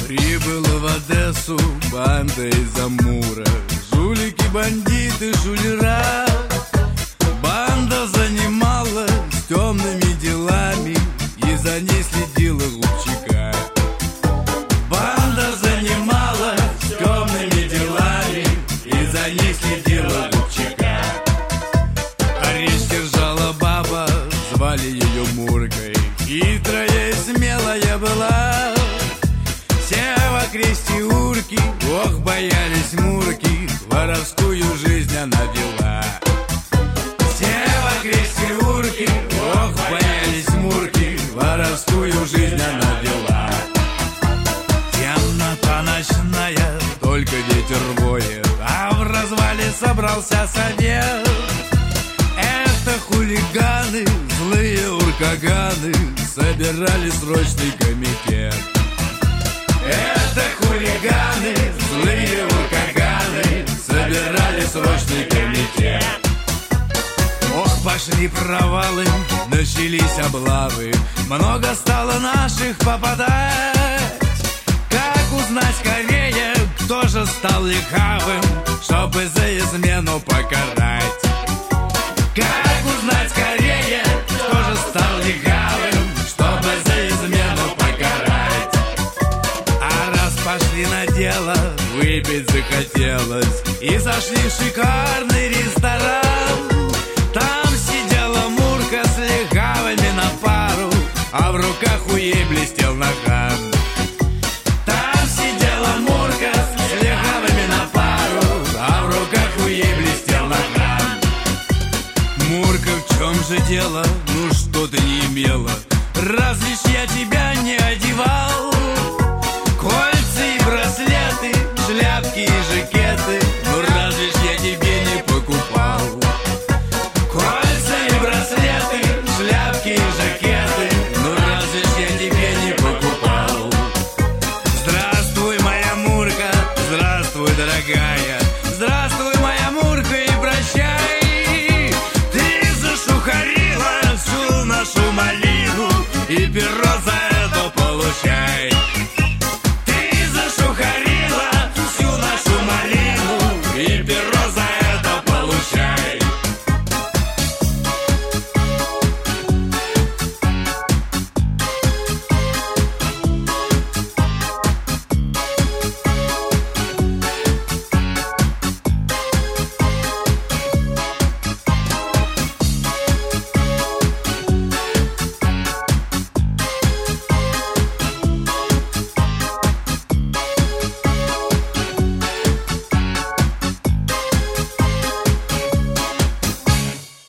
Прибыл в Одессу банда из Амура. Жулики, бандиты, шулера. Банда занималась темными делами, и за ней следила Губчака. Банда занималась темными делами, и за ней следила Губчака. А речь держала баба, звали ее Муркой. Хитрая и смелая была. Все в окресте урки, ох, боялись Мурки, воровскую жизнь она вела. Все в окресте урки, ох, боялись Мурки, воровскую жизнь она вела. Темнота ночная, только ветер воет, а в развале собрался совет. Это хулиганы, злые уркаганы, собирали срочный комитет. Это хулиганы, злые уркаганы, собирали срочный комитет. Ох, пошли провалы, начались облавы, много стало наших попадать. Как узнать скорее, кто же стал лихавым, чтобы за измену покарать? Как узнать скорее, кто же стал лихавым, чтобы за измену покарать? А раз пошли на дело, выпить захотелось, и зашли в шикарный ресторан. Там сидела Мурка с лихавыми на пару, а в руках у ей блестел наган. Там сидела Мурка с лихавыми на пару, а в руках у ей блестел наган. Мурка, в чем же дело? Ну что ты не имела? Разве ж я тебя не одевал? Кольца и браслеты, шляпки и жакеты, ну разве ж я тебе не покупал? Кольца и браслеты, шляпки и жакеты, ну разве ж я тебе не покупал? Здравствуй, моя Мурка, здравствуй, дорогая, здравствуй, моя Мурка, и прощай. Ты зашухарила всю нашу малину, и перо за это получай.